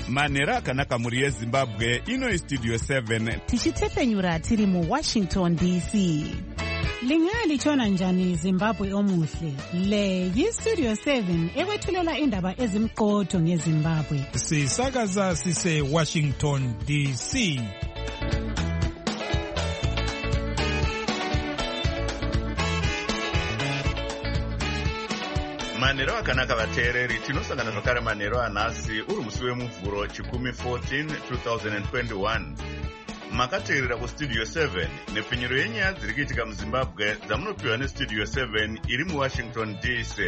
Manhero akanaka muri yeZimbabwe. Ino Studio 7 tichitefenyura tiri mu Washington DC. Lingalitshona njani Zimbabwe omuhle? Le yi-Studio 7 ekwethulela indaba ezimqotho ngeZimbabwe. Sisakaza sise Washington DC. Manhero akanaka vateereri, tinosangana zvakare manhero anhasi uri musi wemuvhuro chikumi 14 2021. Makateerera kuStudio 7 nepfinyiro yenyaya dziri kuitika muZimbabwe dzamunopiwa neStudio 7 iri muWashington DC.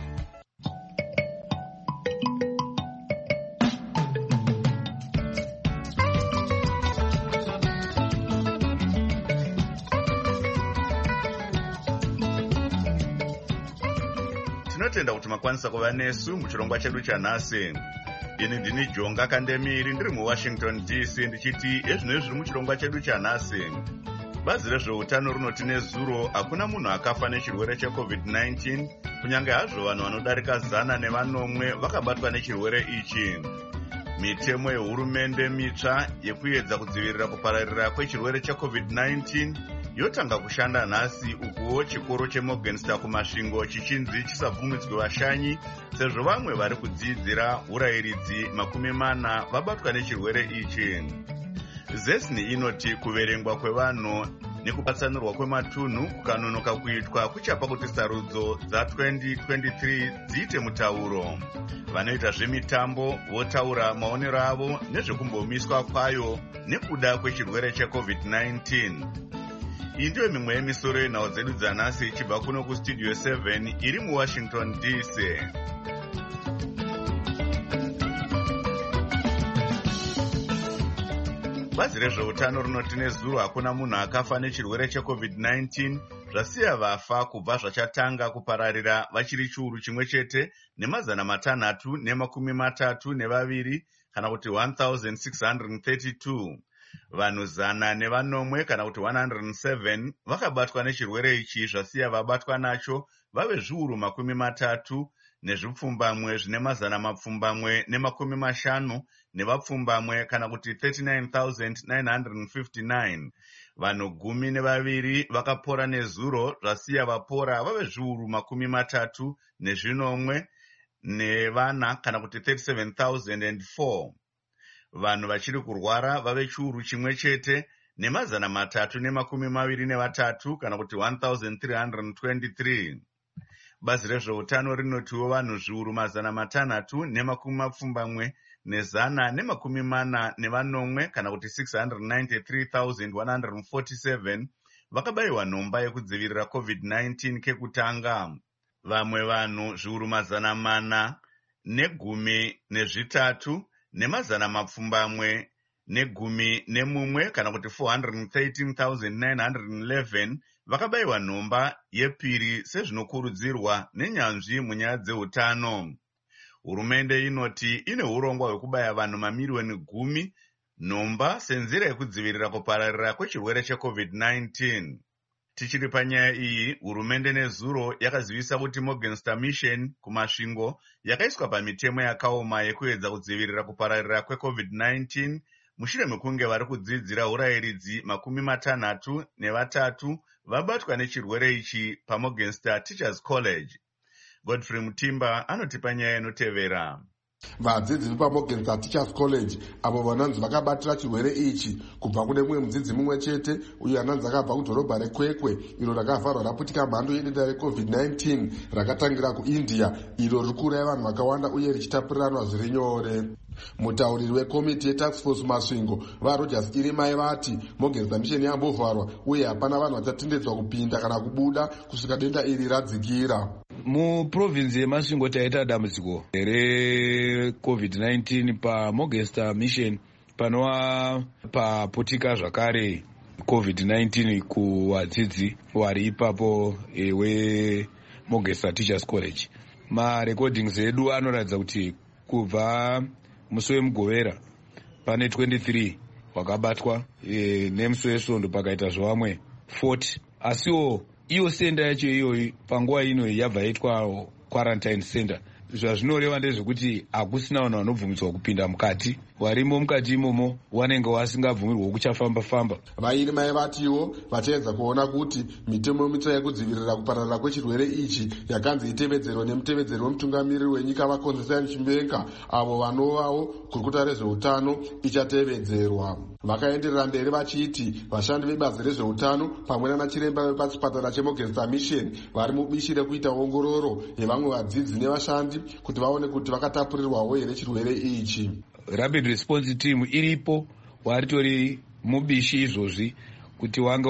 Tinotenda kuti makwanisa kuva nesu muchirongwa chedu chanhasi. Ini ndini Jonga Kandemiri ndiri muWashington DC ndichiti ezvino zviri muchirongwa chedu chanhasi. Bazi rezveutano rinoti nezuro hakuna munhu akafa nechirwere cheCovid-19 kunyange hazvo vanhu vanodarika 100 vakabatwa nechirwere ichi. Mitemo yehurumende mitsva yekuedza kudzivirira kupararira kwechirwere cheCovid-19 yotanga kushanda nhasi, ukuwo chikoro cheMorgenster kumasvingo chichinzi chisabvumidzwe vashanyi sezvo vamwe vari kudzidzira urayiridzi 40 vabatwa nechirwere ichi. Zesni inoti kuverengwa kwevanhu nekupatsanurwa kwematunhu kukanonoka kuitwa kuchapa kuti sarudzo dza2023 dziite mutauro. Vanoita zvemitambo votaura maonero avo nezvekumbomiswa kwayo nekuda kwechirwere cheCovid-19. Iyi ndiyo mimwe yemisoro yenhau dzedu dzanhasi ichibva kuno kuStudio 7 iri muWashington DC. Bazi rezveutano rinoti nezuro hakuna munhu akafa nechirwere cheCovid-19 zvasiya vafa kubva zvachatanga kupararira vachiri chiuru chimwe chete ne632 kana kuti 1632. Vanhu 100 kana kuti 107 vakabatwa nechirwere ichi zvasiya vabatwa nacho vave zviuru 30 nezvipfumbamwe zvine 150 nevapfumbamwe kana kuti 39,959. Vanhu 12 vakapora nezuro zvasiya vapora vave zviuru 30 nevana kana kuti 37,004. Vanhu vachiri kurwara vave chiuru chimwe chete ne323 kana kuti 1,323. Bazi rezveutano rinotiwo vanhu zviuru 640 kana kuti 693,147 vakabayiwa nhomba yekudzivirira COVID-19 kekutanga. Vamwe vanhu zviuru 413 ne111 kana kuti 413,911 vakabayiwa nhomba yepiri sezvinokurudzirwa nenyanzvi munyaya dzeutano. Hurumende inoti ine urongwa hwekubaya vanhu mamiliyoni 10 nhomba senzira yekudzivirira kupararira kwechirwere cheCovid-19. Tichiri panyaya iyi, hurumende nezuro yakazivisa kuti Morgenster Mission kumasvingo yakaiswa pamitemo yakaoma yekuedza kudzivirira kupararira kweCovid-19 mushure mekunge vari kudzidzira urayiridzi 63 vabatwa nechirwere ichi paMorgenster Teachers College. Godfrey Mutimba anotipa nyaya inotevera. Vadzidzi vepaMorgenster Teachers College avo vanonzi vakabatira chirwere ichi kubva kune mumwe mudzidzi mumwe chete uyo anonzi akabva kudhorobha reKwekwe iro rakavharwa raputika mhando yedenda reCovid-19 rakatangira kuIndia iro riri kuuraya vanhu vakawanda uye richitapuriranwa zviri nyore. Mutauriri wekomiti yetask force masvingo vaRogers Irimai vati Morgenster Mission yambovharwa uye hapana vanhu vachatendedzwa kupinda kana kubuda kusvika denda iri radzikira. Muprovinsi yemasvingo taita dambudziko reCovid-19 paMorgenster Mission panova paputika zvakare COVID-19 kuvadzidzi vari ipapo weMorgenster Teachers College. Marecordings edu anoratidza kuti kubva musi wemugovera pane 23 wakabatwa nemusi wesvondo pakaita zvavamwe 40. Asiwo iyo senda yacho iyoyi panguva ino yabva yaitwa quarantine center zvazvinoreva ndezvekuti hakusina vanhu vanobvumidzwa kupinda mukati. Varimo mukati imomo vanenge vasingabvumirwa kuchafamba-famba. Vairimai vatiwo vachaedza kuona kuti mitemo mitsva yekudzivirira kupararira kwechirwere ichi yakanzi itevedzerwa nemutevedzeri wemutungamiriri wenyika vaConstantine Chiwenga avo vanovawo kurikuta rezveutano ichatevedzerwa. Vakaenderera mberi vachiti vashandi vebazi rezveutano pamwe nanachiremba vepachipatara cheMorgenster Mission vari mubishi rekuita ongororo yevamwe vadzidzi nevashandi kuti vaone kuti vakatapurirwawo here chirwere ichi. Rapid response team iripo varitori mubishi izvozvi kuti vange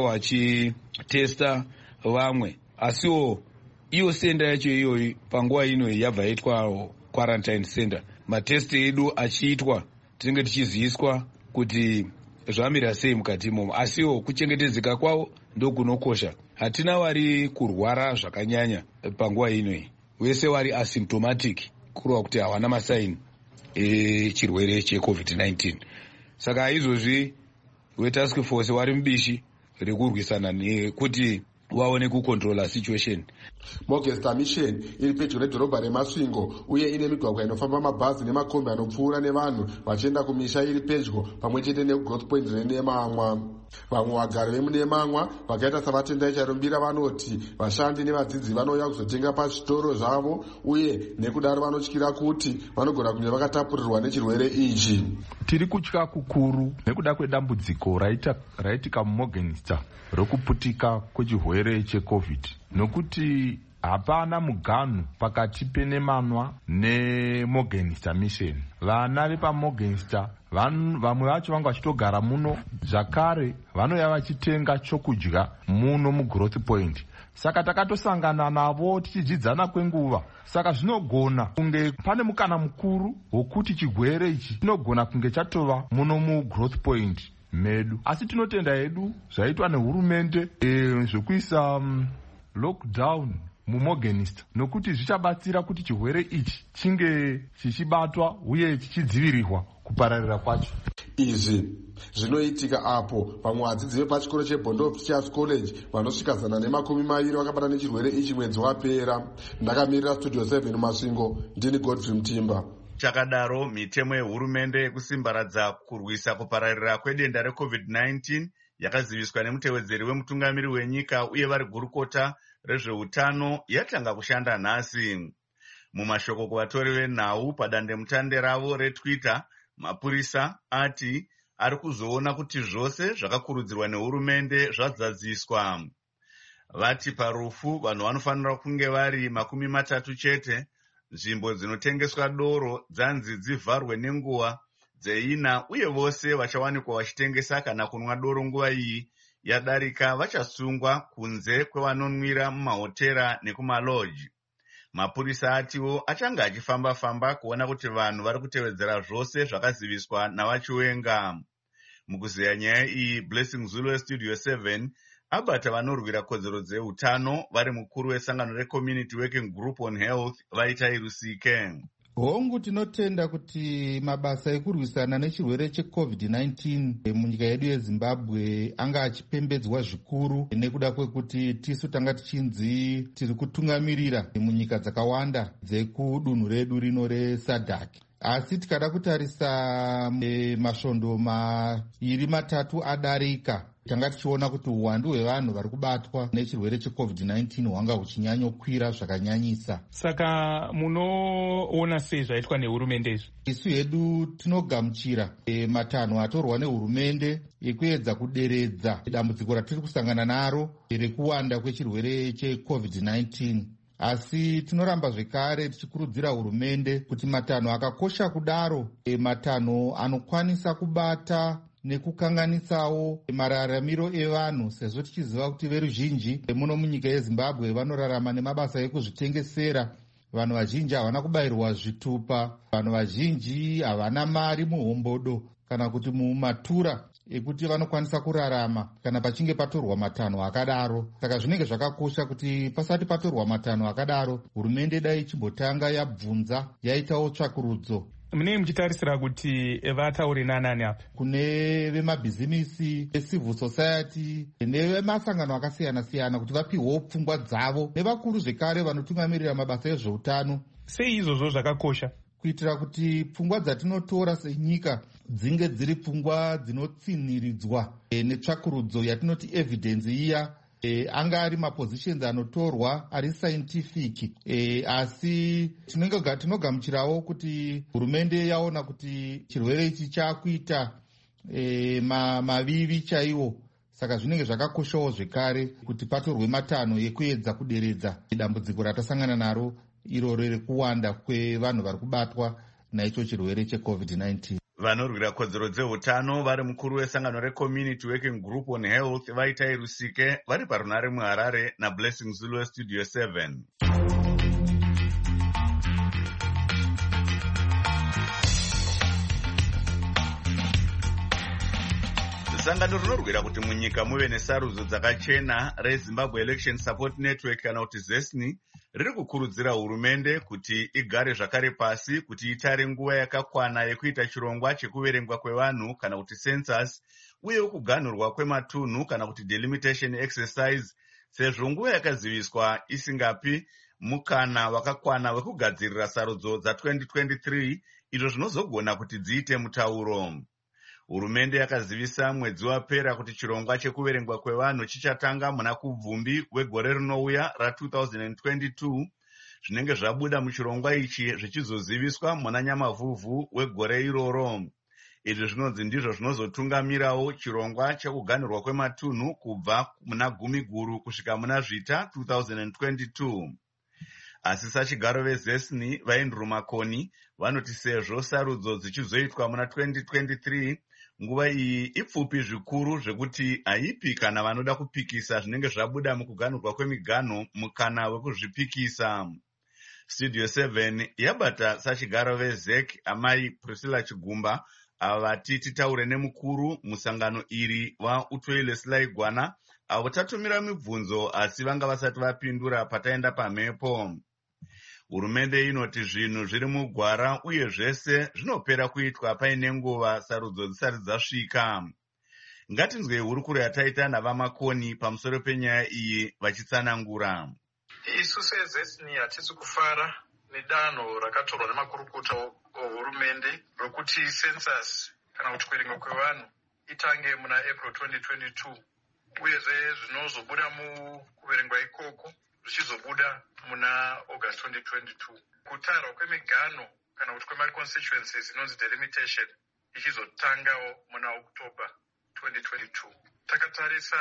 vachitesta vamwe, asiwo iyo senda yacho iyoyi panguva inoyi yabva yaitwa quarantine center. Matesti edu achiitwa tinenge tichiziviswa kuti zvamira sei mukati imomo, asiwo kuchengetedzeka kwavo ndokunokosha. Hatina vari kurwara zvakanyanya panguva inoyi, vese vari asymptomatic, kureva kuti hawana masaini echirwere cheCovid-19. Saka izvozvi wetask force vari mubishi rekurwisana nekuti vaone kucontrola situation. Morgenster Mission iri pedyo nedhorobha reMasvingo uye ine migwagwa inofamba mabhazi nemakombi anopfuura nevanhu vachienda kumisha iri pedyo pamwe chete neGrowth Point reNemamwa. Vamwe vagari vemuNemamwa vakaita savatendai charumbira vanoti vashandi nevadzidzi vanouya kuzotenga pazvitoro zvavo uye nekudaro vanotyira kuti vanogona kunge vakatapurirwa nechirwere ichi. Tiri kutya kukuru nekuda kwedambudziko raitika muMorgenster rokuputika kwechirwere cheCovid, nokuti hapana muganhu pakati peNemamwa neMorgenster Mission. Vana vepaMorgenster vamwe vacho vanga vachitogara muno, zvakare vanouya vachitenga chokudya muno muGrowth Point. Saka takatosangana navo tichidzidzana kwenguva. Saka zvinogona kunge pane mukana mukuru wokuti chigwere ichi chinogona kunge chatova muno muGrowth Point medu. Asi tinotenda hedu zvaitwa nehurumende zvokuisa lockdown muMorgenster, nokuti zvichabatsira kuti chirwere ichi chinge chichibatwa uye chichidzivirirwa kupararira kwacho. Izvi zvinoitika apo vamwe vadzidzi vepachikoro cheBondo Teachers College vanosvika 120 vakabata nechirwere ichi mwedzi wapera. Ndakamirira Studio 7 Masvingo, ndini Godfrey Mutimba. Chakadaro, mitemo yehurumende yekusimbaradza kurwisa kupararira kwedenda reCovid-19 yakaziviswa nemutevedzeri wemutungamiri wenyika uye vari gurukota rezveutano yatanga kushanda nhasi. Mumashoko kuvatori venhau padandemutande ravo reTwitter, mapurisa ati ari kuzoona kuti zvose zvakakurudzirwa nehurumende zvadzadziswa. Vati parufu vanhu vanofanira kunge vari 30 chete. Nzvimbo dzinotengeswa doro dzanzi dzivharwe nenguva dzeina uye vose vachawanikwa vachitengesa kana kunwa doro nguva iyi yadarika vachasungwa kunze kwevanonwira mumahotera nekumaloji. Mapurisa atiwo achanga achifamba-famba kuona kuti vanhu vari kutevedzera zvose zvakaziviswa navaChiwenga. Mukuzeya nyaya iyi, Blessing Zulu Studio 7 abata vanorwira kodzero dzeutano vari mukuru wesangano reCommunity Working Group on Health vaita Irusike. Hongu tinotenda kuti mabasa ekurwisana nechirwere cheCovid-19 munyika yedu yeZimbabwe anga achipembedzwa zvikuru nekuda kwekuti tisu tanga tichinzi tiri kutungamirira munyika dzakawanda dzekudunhu redu rino reSADC. Asi tikada kutarisa masvondo 2-3 adarika, tanga tichiona kuti uwandu hwevanhu vari kubatwa nechirwere cheCovid-19 hwanga huchinyanyokwira zvakanyanyisa. Saka munoona sei zvaitwa nehurumende izvi? Isu hedu tinogamuchira matanho atorwa nehurumende ekuedza kuderedza dambudziko ratiri kusangana naro rekuwanda kwechirwere cheCovid-19. Asi tinoramba zvekare tichikurudzira hurumende kuti matanho akakosha kudaro, matanho anokwanisa kubata nekukanganisawo mararamiro evanhu, sezvo tichiziva kuti veruzhinji muno munyika yeZimbabwe vanorarama nemabasa ekuzvitengesera. Vanhu vazhinji havana kubayirwa zvitupa, vanhu vazhinji havana mari muhombodo kana kuti mumatura ekuti vanokwanisa kurarama kana pachinge patorwa matanho akadaro. Saka zvinenge zvakakosha kuti pasati patorwa matanho akadaro, hurumende dai ichimbotanga yabvunza, yaitawo tsvakurudzo. Munenge muchitarisira kuti vataure nanani apa? Kune vemabhizimisi, civil society nevemasangano akasiyana-siyana kuti vapihwewo pfungwa dzavo, nevakuru zvekare vanotungamirira mabasa ezveutano sei izvozvo zvakakosha? Kuitira kuti pfungwa dzatinotora senyika dzinge dziri pfungwa dzinotsinhiridzwa netsvakurudzo yatinoti evidence iya, anga ari mapositions anotorwa ari scientific, asi tinogamuchirawo kuti hurumende yaona kuti chirwere ichi chakuita mavivi chaiwo. Saka zvinenge zvakakoshawo zvekare kuti patorwe matanho ekuedza kuderedza dambudziko ratasangana naro iroro rekuwanda kwevanhu vari kubatwa naicho chirwere cheCovid-19. Vanorwira kodzero dzeutano vari mukuru wesangano reCommunity Working Group on Health Vaitai Rusike vari parunare muHarare naBlessing Zulu weStudio 7. Sangano rinorwira kuti munyika muve nesarudzo dzakachena reZimbabwe Election Support Network kana kuti ZESNI riri kukurudzira hurumende kuti igare zvakare pasi kuti itare nguva yakakwana yekuita chirongwa chekuverengwa kwevanhu kana kuti census, uye kuganhurwa kwematunhu kana kuti delimitation exercise, sezvo nguva yakaziviswa isingapi mukana wakakwana wekugadzirira sarudzo dza2023 izvo zvinozogona kuti dziite mutauro. Hurumende yakazivisa mwedzi wapera kuti chirongwa chekuverengwa kwevanhu chichatanga muna Kubvumbi wegore rinouya ra2022, zvinenge zvabuda muchirongwa ichi zvichizoziviswa muna Nyamavhuvhu wegore iroro. Izvi zvinonzi ndizvo zvinozotungamirawo chirongwa chekuganhurwa kwematunhu kubva muna Gumiguru kusvika muna Zvita 2022. Asi sachigaro veZESNI vaIndru Makoni vanoti sezvo sarudzo dzichizoitwa muna 2023, nguva iyi ipfupi zvikuru zvekuti haipi kana vanoda kupikisa zvinenge zvabuda mukuganhurwa kwemiganho mukana wekuzvipikisa. Studio 7 yabata sachigaro veZEC amai Priscilla Chigumba ava vati titaure nemukuru musangano iri vaUtwele Selaigwana avo tatumira mibvunzo asi vanga vasati vapindura pataenda pamhepo. Hurumende inoti zvinhu zviri mugwara uye zvese zvinopera kuitwa paine nguva sarudzo dzisati dzasvika. Ngatinzwe hurukuro yataita navamakoni pamusoro penyaya iyi vachitsanangura. Isu seZESNI hatisi kufara nedanho rakatorwa nemakurukota ohurumende rokuti census kana kuti kuverengwa kwevanhu itange muna April 2022, uyezve zvinozobuda mukuverengwa ikoko zvichizobuda muna August 2022. Kutarwa kwemiganho kana kuti kwemaconstituencies inonzi delimitation ichizotangawo muna October 2022. Takatarisa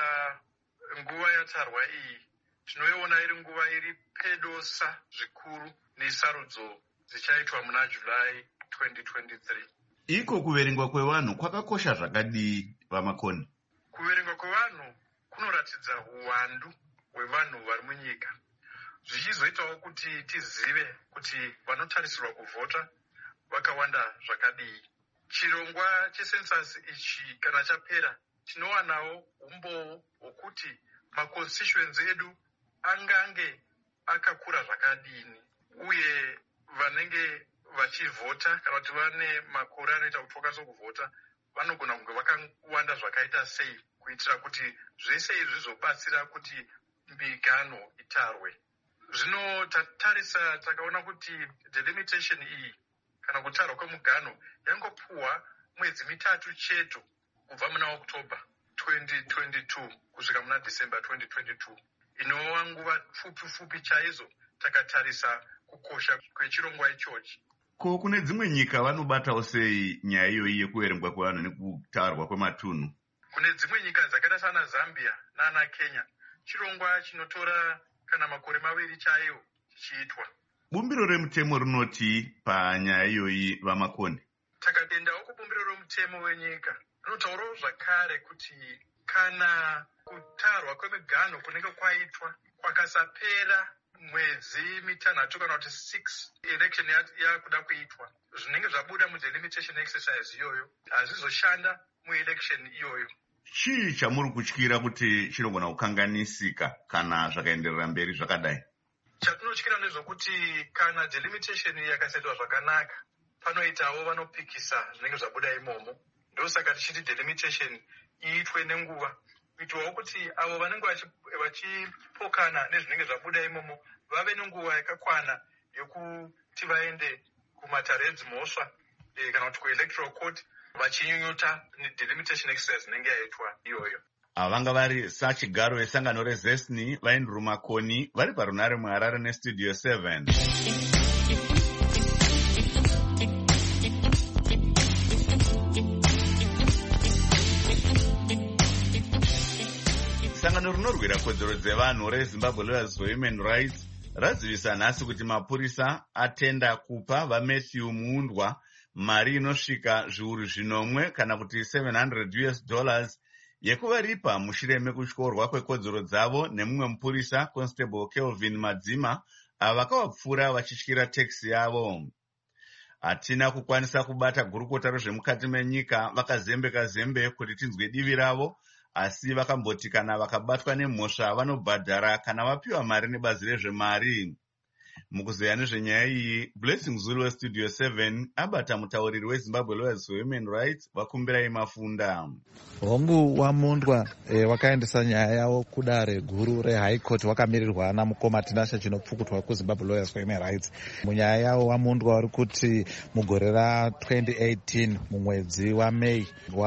nguva yatarwa iyi, tinoiona iri nguva iri pedosa zvikuru nesarudzo dzichaitwa muna July 2023. Iko kuverengwa kwevanhu kwakakosha zvakadii vamakoni? Kuverengwa kwevanhu kunoratidza uwandu hwevanhu vari munyika, zvichizoitawo kuti tizive kuti vanotarisirwa kuvhota vakawanda zvakadii. Chirongwa checensus ichi kana chapera, tinowanawo umbowo hwokuti maconstituency edu angange akakura zvakadini, uye vanenge vachivhota kana kuti vane makore anoita kuti vakazokuvhota vanogona kunge vakawanda zvakaita sei, kuitira kuti zvese izvi zvizobatsira kuti miganho itarwe. Zvino tatarisa takaona kuti delimitation iyi kana kutarwa kwemuganho yangopuhwa mwedzi mitatu cheto kubva muna October 2022 kusvika muna December 2022, inova nguva pfupi chaizvo takatarisa kukosha kwechirongwa ichochi. Ko kune dzimwe nyika vanobatawo sei nyaya iyoyi yekuverengwa kwevanhu nekutarwa kwematunhu? Kune dzimwe nyika dzakaita sana Zambia nana Kenya, chirongwa chinotora kana makore 2 chaiwo chichiitwa. Bumbiro remutemo rinoti panyaya iyoyi vamakoni? Takadendawo kubumbiro remutemo wenyika rinotaurawo zvakare kuti kana kutarwa kwemiganho kunenge kwaitwa kwakasapera mwedzi mitanhatu kana kuti 6 election yakuda kuitwa, zvinenge zvabuda mudelimitation exercise iyoyo hazvizoshanda muelection iyoyo. Chii chamuri kutyira kuti chinogona kukanganisika kana zvakaenderera mberi zvakadai? Chatinotyira ndezvokuti kana delimitation yakasaitwa zvakanaka, panoitawo vanopikisa zvinenge zvabuda imomo. Ndosaka tichiti delimitation iitwe nenguva, kuitwawo kuti avo vanenge vachipokana nezvinenge zvabuda imomo vave nenguva yakakwana kuti vaende kumatare edzimhosva kana kuti kuelectoral court vachinyunyuta delimitation exercise inenge yaitwa iyoyo. Ava vanga vari sachigaro vesangano rezesni vainduru makoni vari parunare muHarare nestudio 7. Sangano rinorwira kodzero dzevanhu reZimbabwe Lawyers for Human Rights razivisa nhasi kuti mapurisa atenda kupa vaMatthew Muundwa mari inosvika zviuru zvinomwe kana kuti $700 yekuvaripa mushure mekutyorwa kwekodzero dzavo nemumwe mupurisa Constable Kelvin Madzima avakavapfuura vachityira teksi yavo. Hatina kukwanisa kubata gurukota rezvemukati menyika vakazembe kuti tinzwe divi ravo, asi vakamboti kana vakabatwa nemhosva vanobhadhara kana vapiwa mari nebazi rezvemari. Mukuzeya nezvenyaya iyi, Blessing Zulu westudio 7 abata mutauriri weZimbabwe Lawyers for Human Rights Vakumbirai Mafunda. Hongu waMundwa wakaendesa nyaya yavo kudare guru reHigh Court wakamirirwa namukoma Tinashe Chinopfukutwa kuZimbabwe Lawyers for Human Rights. Munyaya yavo waMundwa vari kuti mugore ra2018 mumwedzi waMei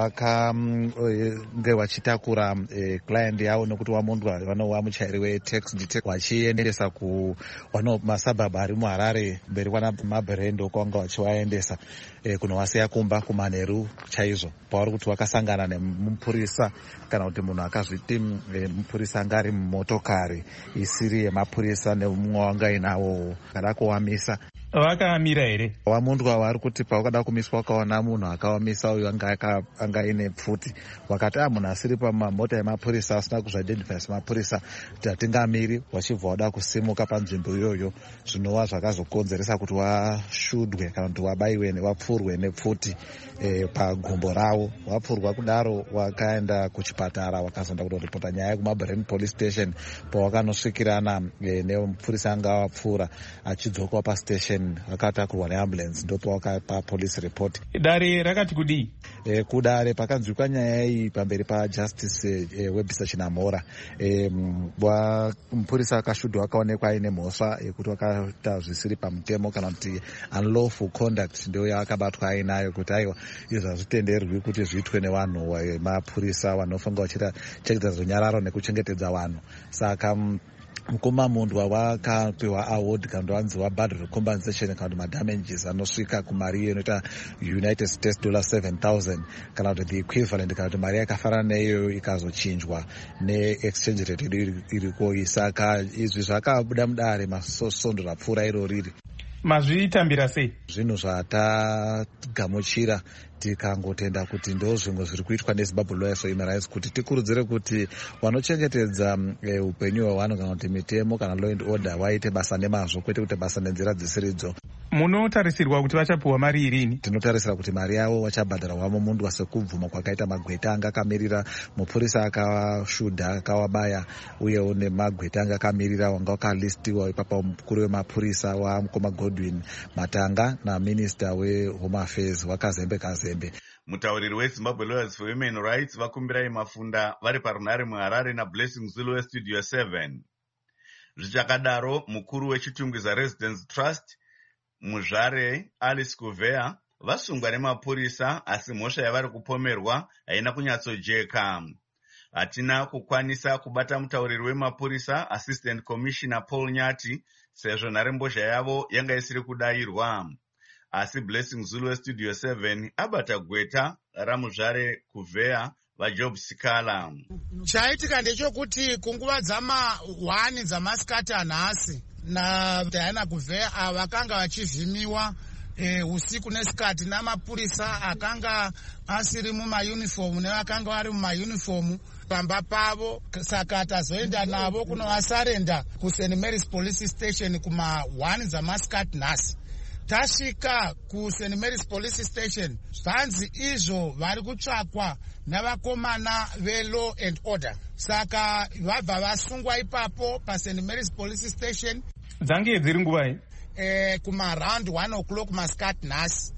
wakange vachitakura client yavo nekuti waMundwa vanova muchairi wetaxi vachiendesa masabhabha ari muHarare mberi kwanamabhirendo kwanga vachivaendesa kunovasiya kumba kumanheru chaizvo pavari kuti vakasangana nemupurisa kana kuti munhu akazviti mupurisa anga ari mumotokari isiri yemapurisa nemumwe wanga inavo kada kuvamisa. Vakamira here? Wamundwa vari kuti pavakada kumiswa wakaona munhu akavamisa uyu anga ine pfuti, vakati munhu asiri pamamota emapurisa asina kuzviidentify semapurisa kuti hatingamiri, vachibva vada kusimuka panzvimbo iyoyo, zvinova zvakazokonzeresa kuti vashudwe kana kuti vabayiwe vapfurwe nepfuti pagumbo ravo. Vapfurwa kudaro vakaenda kuchipatara vakazonda kutoripota nyaya kumaBrand Police Station pavakanosvikirana nemupurisa anga vapfuura achidzoka pastation vakatakurwa neambulance ndopa wakapa police report. Dare rakati kudii? Kudare pakanzwikwa nyaya iyi pamberi pajustice Webster Chinamora. Mupurisa akashudwa akaonekwa aine mhosva yekuti wakaita zvisiri pamutemo kana kuti unlawful conduct ndio yakabatwa ainayo kuti aiwa izvo hazvitenderwi kuti zviitwe nevanhu vemapurisa vanofunga vachiita chengedzo nyararo nekuchengetedza vanhu. Saka mukoma Mundwa wakapiwa award kana kuti vanzi wabhadhara compensation kana kuti madamages anosvika kumari inoita United States $7,000 kana kuti the equivalent kana kuti mari yakafanana neiyoyo ikazochinjwa neexchange rate iriko. Saka izvi zvakabuda mudare masondo rapfuura iro riri. Mazvitambira sei? Zvinhu zvatagamuchira tikangotenda kuti ndo zvimwe zviri kuitwa neZimbabwe Lawyers for Human Rights kuti tikurudzire kuti vanochengetedza upenyu hwevanhu kana kuti mitemo kana law and order vaite basa nemazvo, kwete kuti basa nenzira dzisiridzo. Munotarisirwa kuti vachapuwa mari irini? Tinotarisira kuti mari yavo vachabhadharwa Mundwa sekubvuma kwakaita magweta anga akamirira mupurisa akavashudha akavabaya, uyewo nemagweta anga akamirira wanga wakalistiwa ipapa mukuru wemapurisa wamukoma Godwin Matanga naminista weHome Affairs wakazembe kazembe. Mutauriri weZimbabwe Lawyers for Human Rights Vakumbirai Mafunda vari parunare muHarare naBlessing Zulu westudio 7. Zvichakadaro, mukuru wechitungwiza Residence Trust Muzvare Alice Kuvea vasungwa nemapurisa, asi mhosva yavari kupomerwa haina kunyatsojeka. Hatina kukwanisa kubata mutauriri wemapurisa Assistant Commissioner Paul Nyati sezvo nharembozha yavo yanga isiri kudayirwa. Asi Blessing Zulu westudio 7 abata gweta raMuzvare Kuvea vaJob Sikala. Chaitika ndechokuti kunguva dzama1 dzamasikati anhasi naDiana Kuvea vakanga vachivhimiwa usiku nesikati namapurisa akanga asiri mumayunifomu nevakanga vari mumayunifomu pamba pavo. Saka tazoenda navo kunovasarenda kuSt Mary's Police Station kuma1 dzamasikati nhasi. Tasvika kuSt Mary's Police Station zvanzi izvo vari kutsvakwa navakomana veLaw and Order. Saka vabva vasungwa ipapo paSt Mary's Police Station. Dzange dziri nguvai? Kuma-round 1 o'clock masikati nhasi.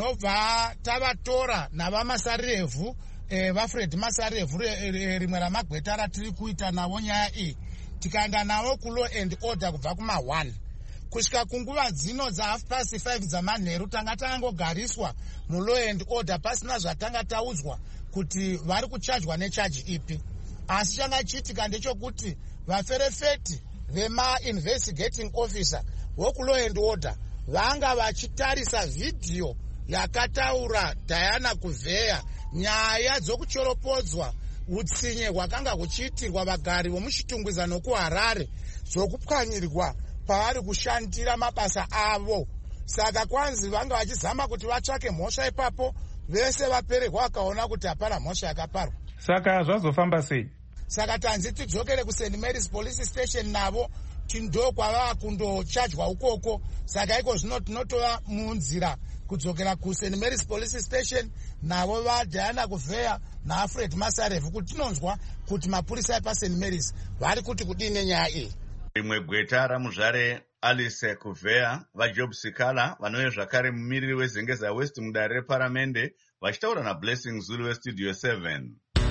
Nobva tavatora navamasarevhu vaFred Masarevhu rimwe ramagweta ratiri kuita navo nyaya iyi. Tikaenda navo kuLaw and Order kubva kuma1. kusvika kunguva dzino dza5:30 dzamanheru tanga tangogariswa mulaw and order pasina zvatanga taudzwa kuti vari kuchajwa nechaji ipi. Asi changa chiitika ndechokuti vaferefeti vema-investigating officer wokulaw and order vanga vachitarisa vhidhiyo yakataura Diana Kuveya nyaya dzokuchoropodzwa utsinye hwakanga huchiitirwa vagari vomuchitungwiza nokuHarare dzokupwanyirwa pavari kushandira mabasa avo. Saka kwanzi vanga vachizama kuti vatsvake mhosva ipapo, vese vapererwa vakaona kuti hapana mhosva yakaparwa. Saka zvazofamba sei? Saka tanzi tidzokere kuSt Mary's Police Station navo tindokwava kundochajwa ukoko. Saka iko zvino tinotova munzira kudzokera kuSt Mary's Police Station navo vaDiana Kuveya naFred Masarevu kuti tinonzwa kuti mapurisa epaSt Mary's vari kuti kudini nyaya iyi. Rimwe gweta ramuzvare Alice Kuveya vaJob Sikala vanouya zvakare mumiriri weZengeza West mudare reparamende vachitaura naBlessing Zulu weStudio 7.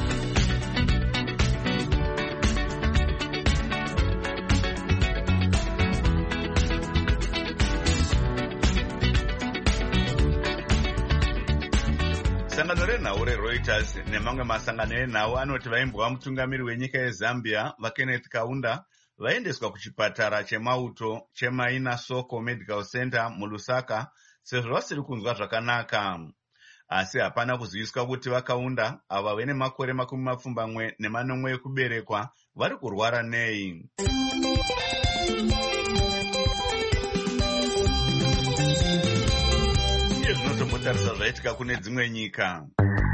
Sangano renhau reReuters nemamwe masangano enhau anoti vaimbwa mutungamiri wenyika yeZambia vaKenneth Kaunda vaendeswa kuchipatara chemauto cheMaina Soko Medical Center muLusaka sezvo vasiri kunzwa zvakanaka. Asi hapana kuziviswa kuti vaKaunda ava vene makore 24 ekuberekwa vari kurwara nei. Iye zvinotombotarisa zvaitika kune dzimwe nyika.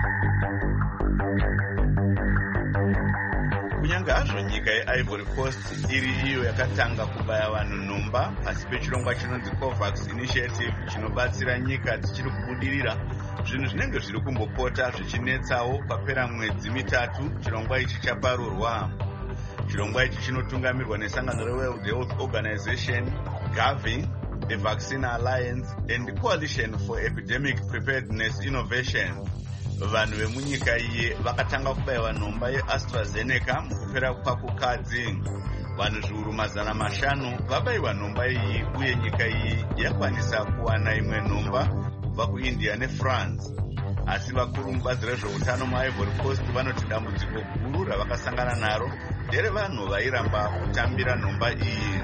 Kunyange hazvo nyika yeIvory Coast iri iyo yakatanga kubaya vanhu nhomba pasi pechirongwa chinonzi COVAX Initiative chinobatsira nyika dzichiri kubudirira, zvinhu zvinenge zviri kumbopota zvichinetsawo papera mwedzi mitatu chirongwa ichi chaparurwa. Chirongwa ichi chinotungamirwa nesangano reWorld Health Organization, Gavi, the Vaccine Alliance and the Coalition for Epidemic Preparedness Innovation. Vanhu vemunyika iye vakatanga kubayiwa nhomba yeAstraZeneca mukupera kwakukadzi. Vanhu zviuru 500 vabayiwa nhomba iyi uye nyika iyi yakwanisa kuwana imwe nhomba kubva kuIndia neFrance. Asi vakuru mubazi rezveutano muIvory Coast vanoti dambudziko guru ravakasangana naro nderevanhu vairamba kutambira nhomba iyi.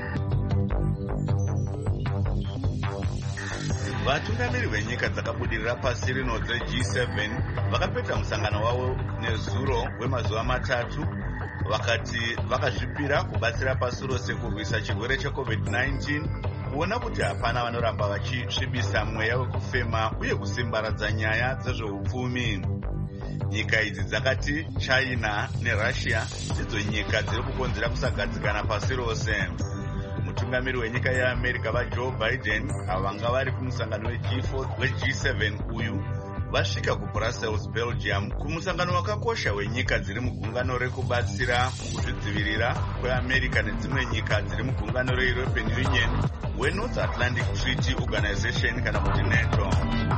Vatungamiri venyika dzakabudirira pasi rino dzeG7 vakapeta musangano wavo nezuro wemazuva 3 vakati vakazvipira kubatsira pasi rose kurwisa chirwere cheCovid-19, kuona kuti hapana vanoramba vachisvibisa mweya wekufema uye kusimbaradza nyaya dzezveupfumi. Nyika idzi dzakati China neRussia ndidzo nyika dziri kukonzera kusagadzikana pasi rose. Mutungamiri wenyika yeAmerica vaJoe Biden avanga vari kumusangano weG7 uyu vasvika kuBrussels, Belgium, kumusangano wakakosha wenyika dziri mugungano rekubatsira mukuzvidzivirira kweAmerica nedzimwe nyika dziri mugungano reEuropean Union weNorth Atlantic Treaty Organization kana kuti NATO.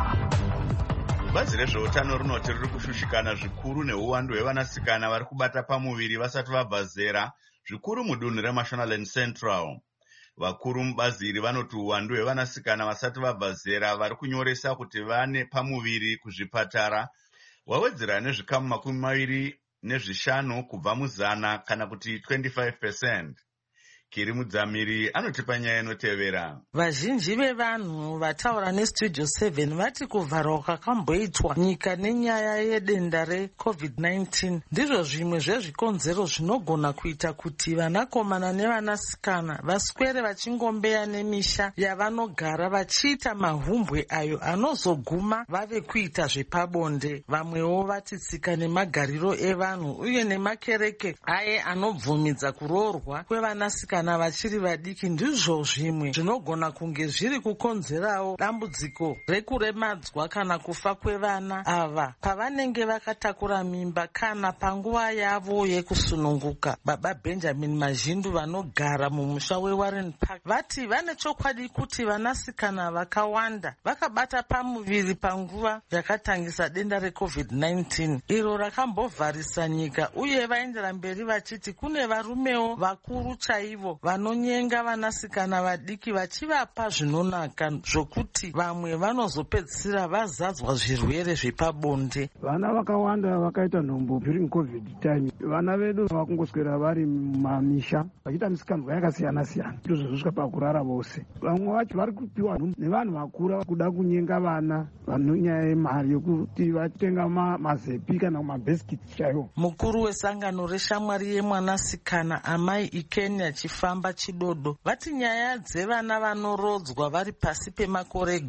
Bazi rezveutano rinoti riri kushushikana zvikuru neuwandu hwevanasikana vari kubata pamuviri vasati vabva zera, zvikuru mudunhu reMashonaland Central. Vakuru mubazi iri vanoti uwandu hwevanasikana vasati vabva zera vari kunyoresa kuti vane pamuviri kuzvipatara wawedzera nezvikamu 25 kubva muzana kana kuti 25%. Kiri Mudzamiri anotipa nyaya inotevera. Vazhinji vevanhu vataura neStudio 7 vati kuvharwa kwakamboitwa nyika nenyaya yedenda reCovid-19 ndizvo zvimwe zvezvikonzero zvinogona kuita kuti vanakomana nevanasikana vaswere vachingombeya nemisha yavanogara vachiita mahumbwe ayo anozoguma vave kuita zvepabonde. Vamwewo vati tsika nemagariro evanhu uye nemakereke aye anobvumidza kuroorwa kwevanasikana kana vachiri vadiki ndizvo zvimwe zvinogona kunge zviri kukonzerawo dambudziko rekuremadzwa kana kufa kwevana ava pavanenge vakatakura mimba kana panguva yavo yekusununguka. Baba Benjamin Mazhindu vanogara mumusha weWarren Park vati vane chokwadi kuti vanasikana vakawanda vakabata pamuviri panguva yakatangisa denda reCovid-19 iro rakambovharisa nyika, uye vaendera mberi vachiti kune varumewo vakuru chaivo avo vanonyenga vanasikana vadiki vachivapa zvinonaka zvokuti vamwe vanozopedzisira vazadzwa zvirwere zvepabonde. Vana vakawanda vakaita nhombo during covid time. Vana vedu vakungoswera vari mumamisha vachiita misikanzwa yakasiyana-siyana ndozvosvika pakurara vose. Vamwe vacho vari kupiwa nevanhu vakura kuda kunyenga vana vanonyaya yemari yokuti vatenga mazepi kana mabhesikiti chaiwo. Mukuru wesangano reshamwari yemwanasikana amai ikenya chifamba chidodo vati nyaya dzevana vanorodzwa vari pasi pemakore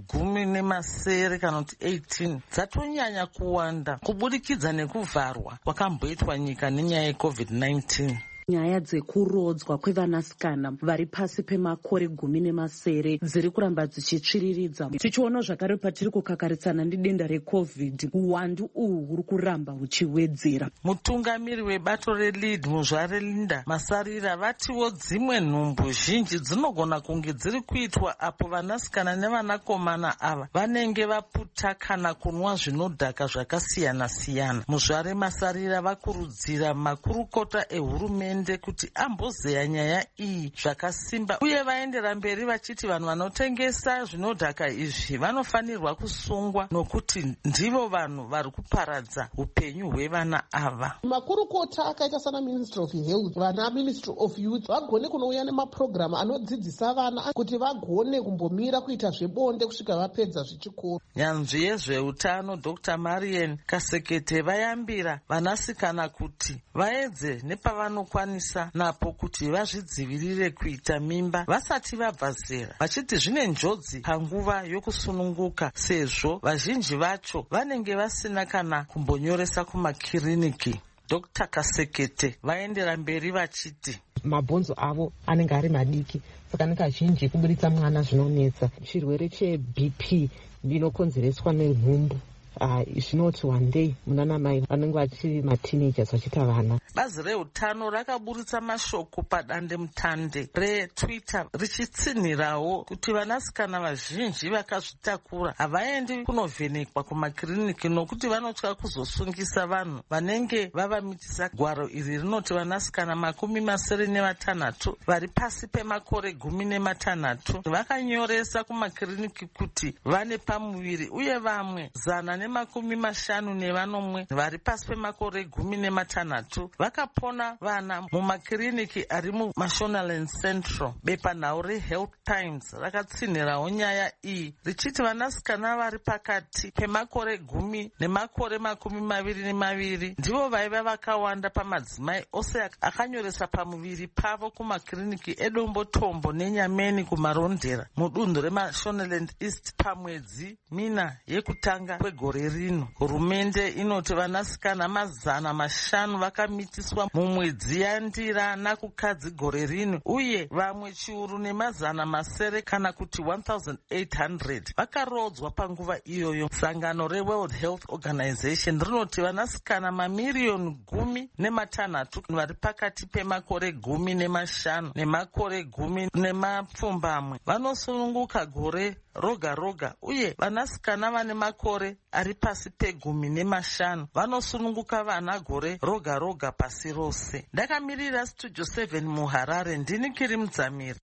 18 kana kuti 18 dzatonyanya kuwanda kubudikidza nekuvharwa kwakamboitwa nyika nenyaya yeCovid-19. Nyaya dzekurodzwa kwevanasikana vari pasi pemakore 18 dziri kuramba dzichitsviriridza. Tichiona zvakare patiri kukakaritsana nedenda reCovid, uwandu uhu huri kuramba huchiwedzera. Mutungamiri webato reLead muzvare Linda Masarira vatiwo dzimwe nhumbu zhinji dzinogona kunge dziri kuitwa apo vanasikana nevanakomana ava vanenge vaputa kana kunwa zvinodhaka zvakasiyana-siyana. Muzvare Masarira vakurudzira makurukota ehurumende kuti ambozeya nyaya iyi zvakasimba uye vaendera mberi vachiti vanhu vanotengesa zvinodhaka izvi vanofanirwa kusungwa nokuti ndivo vanhu vari kuparadza upenyu hwevana ava. Makurukota akaita sana Ministry of Health vana Ministry of Youth vagone kunouya nemapurogiramu anodzidzisa vana kuti vagone kumbomira kuita zvebonde kusvika vapedza zvichikoro. Nyanzvi yezveutano Dr. Marian Kasekete vayambira vanasikana kuti vaedze nepavanokwanisa napo kuti vazvidzivirire kuita mimba vasati vabva zera, vachiti zvine njodzi panguva yokusununguka sezvo vazhinji vacho vanenge vasina kana kumbonyoresa kumakiriniki. Dr. Kasekete vaendera mberi vachiti mabhonzo avo anenge ari madiki, saka nekazhinji kuburitsa mwana zvinonetsa. Chirwere cheBP ndinokonzereswa nenhumbu zvinoti one day munanamai vanenge vachiri mateenagers vachita vana. Bazi reutano rakaburitsa mashoko padande mutande reTwitter richitsinhirawo kuti vanasikana vazhinji vakazvitakura havaendi kunovhenekwa kumakiriniki nokuti vanotya kuzosungisa vanhu vanenge vavamitisa. Gwaro iri rinoti vanasikana 76 vari pasi pemakore 16 vakanyoresa kumakiriniki kuti vane pamuviri uye vamwe 150 vari pasi pemakore 16 vakapona vana mumakiriniki ari muMashonaland Central. Bepanhau reHealth Times rakatsinhirawo nyaya iyi richiti vanasikana vari pakati pemakore 10 nemakore 22 ndivo vaiva vakawanda pamadzimai ose akanyoresa pamuviri pavo kumakiriniki eDombo Tombo neNyameni kumarondera mudunhu reMashonaland East pamwedzi mina yekutanga kwegore rino. Hurumende inoti vanasikana 500 vakamitiswa mumwedzi yaNdira nakukadzi gore rino uye vamwe chiuru ne700 kana kuti 1800 vakarodzwa panguva iyoyo. Sangano reWorld Health Organization rinoti vanasikana 10,6 vari pakati pemakore 15 nemakore 10 vanosununguka gore roga roga uye vanasikana vane makore ari pasi pe15 vanosununguka vana gore roga roga pasi rose. Ndakamirira Studio 7 muHarare, ndini Kiri Mudzamiri.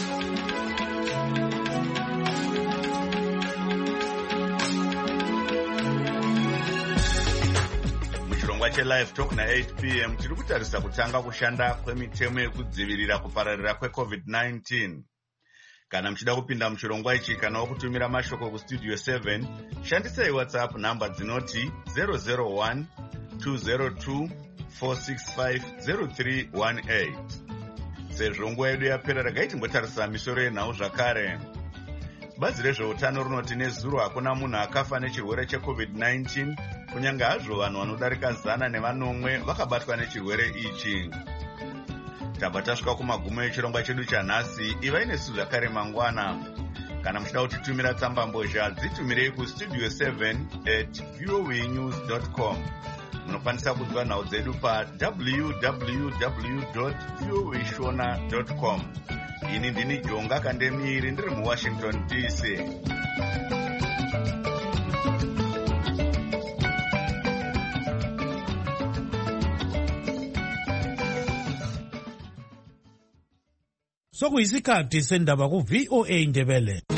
Muchirongwa cheLive Talk na8 p.m. tiri kutarisa kutanga kushanda kwemitemo yekudzivirira kupararira kweCovid-19. Kana muchida kupinda muchirongwa ichi kana wokutumira mashoko kuStudio 7, shandisai WhatsApp namba dzinoti 001 202 465 0318. Sezvo nguva yedu yapera regai timbotarisa misoro yenhau zvakare. Bazi rezveutano rinoti nezuro hakuna munhu akafa nechirwere cheCovid-19 kunyange hazvo vanhu vanodarika 100 vakabatwa nechirwere ichi. Tabva tasvika kumagumo echirongwa chedu chanhasi. Ivai nesu zvakare mangwana. Kana muchida kutitumira tsamba mbozha dzitumirei kustudio 7@voanews.com. Munokwanisa kunzwa nhau dzedu pa.www.voashona.com. Ini ndini Jonga Kandemiri ndiri muWashington DC. sokuyisikhathi sendaba ku-VOA Ndebele.